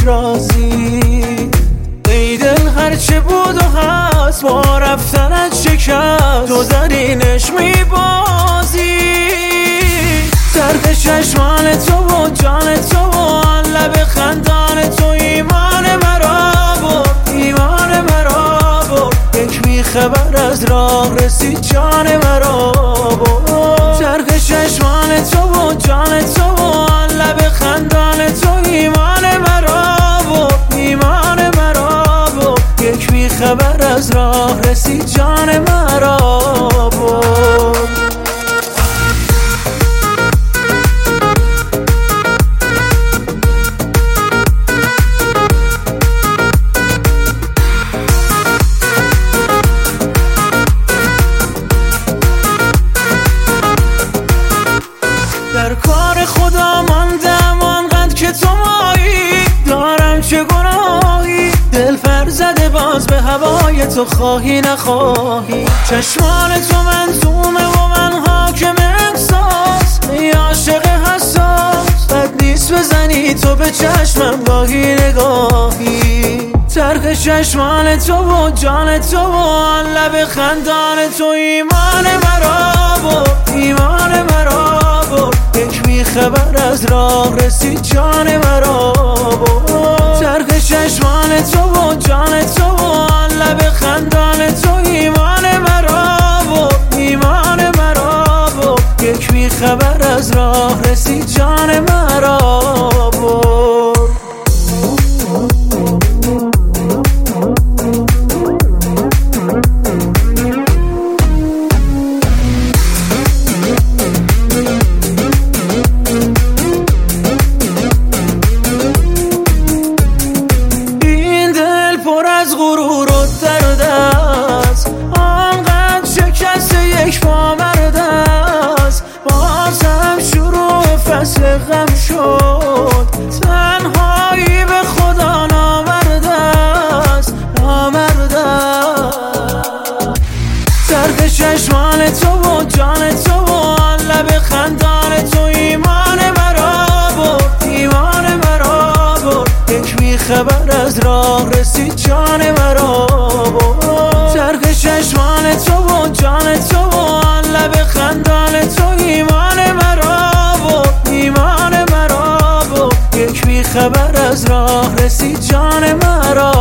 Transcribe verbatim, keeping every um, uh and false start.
رازی. ای دل هرچه بود و هست با رفتنت شکست، تو درینش میبازی. زرد چشمان تو و جان تو و آن لب خندان تو ایمان مرا برد، ایمان مرا برد. یک بیخبر از راه رسید جان مرا برد. زرد چشمان تو و جان تو و آن لب خندان تو ایمان مرا برد، ایمان مرا برد. یک بیخبر از راه رسید جان مرا برد. در کار خدا ماندم آنقدر که تو مایی، دارم چه گناهی دل پر زده باز به هوای تو، خواهی نخواهی. چشمان تو منظومه و من حاکم احساس، ای عاشق حساس بد نیست بزنی تو به چشمم گاهی نگاهی. ترک چشمان تو و جان تو و آن لب خندان تو ایمان مرا برد، ایمان مرا برد. یک بیخبر از راه رسید جان مرا برد. ترک چشمان تو و جان تو و آن لب خندان تو ایمان مرا برد، ایمان مرا برد. یک بیخبر از راه رسید جان مرا برد. غرور و درد است، آنقدر شکست یک پا مرد است. بازم شروع فصل غم شد، تنهایی به خدا نامرد است، نامرد است. درد چشمان تو و جان تو و آن لب خندان تو ایمان مرا برد، ایمان مرا برد. یک بیخبر از راه رسید جان مرا برد. ترک چشمان تو و جان تو و آن لب خندان تو ایمان مرا برد، ایمان مرا برد. یک بیخبر از راه رسید جان مرا